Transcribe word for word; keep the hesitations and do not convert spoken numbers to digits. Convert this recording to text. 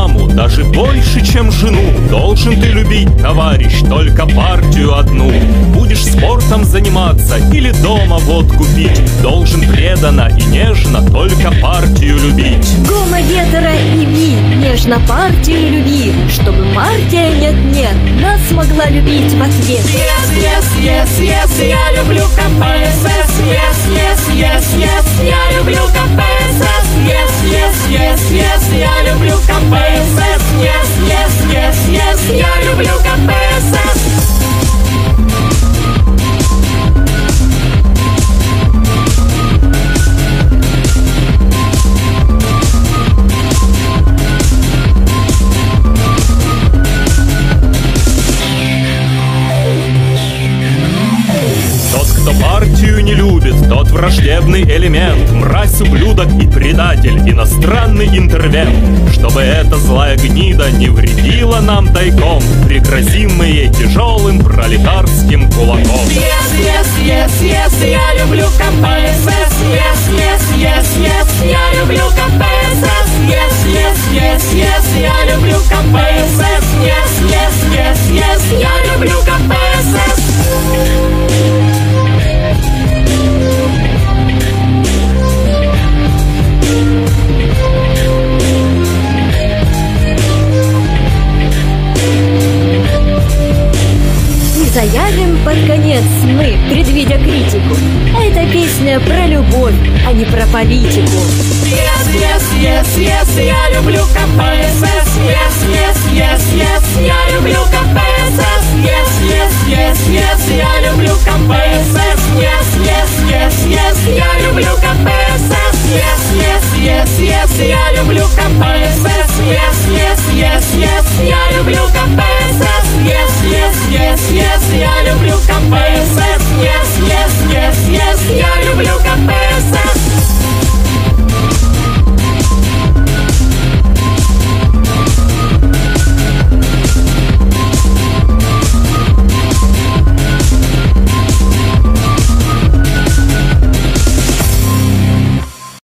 маму даже больше, чем жену. Должен ты любить, товарищ, только партию одну. Будешь спортом заниматься или дома водку пить, должен преданно и нежно только партию любить. Гомо, гетеро и би, нежно партию люби, чтобы партия нет-нет нас могла любить в ответ. Yes, yes, yes, yes, я люблю КПСС. Yes, yes, yes, yes, я люблю КПСС. Yes, yes, yes, yes, я люблю КПСС. Yes, yes, yes, yes, я люблю КПСС. Кто партию не любит, тот враждебный элемент, мразь, ублюдок и предатель, иностранный интервент. Чтобы эта злая гнида не вредила нам тайком, пригрозим мы ей тяжелым пролетарским кулаком. Yes, yes, yes, yes, я люблю КПСС. Yes, yes, yes, yes, я люблю КПСС. Yes, yes, yes, yes, я люблю КПСС. Yes, yes, yes, yes, я люблю КПСС. Заявим под конец мы, предвидя критику: эта песня про любовь, а не про политику. Yes, yes, yes, yes, я люблю КПСС. Yes, yes, yes, yes, я люблю КПСС. Yes, yes, yes, yes, я люблю КПСС. Yes, yes, yes, yes, я люблю КПСС. Yes, yes, yes, yes, я люблю КПСС.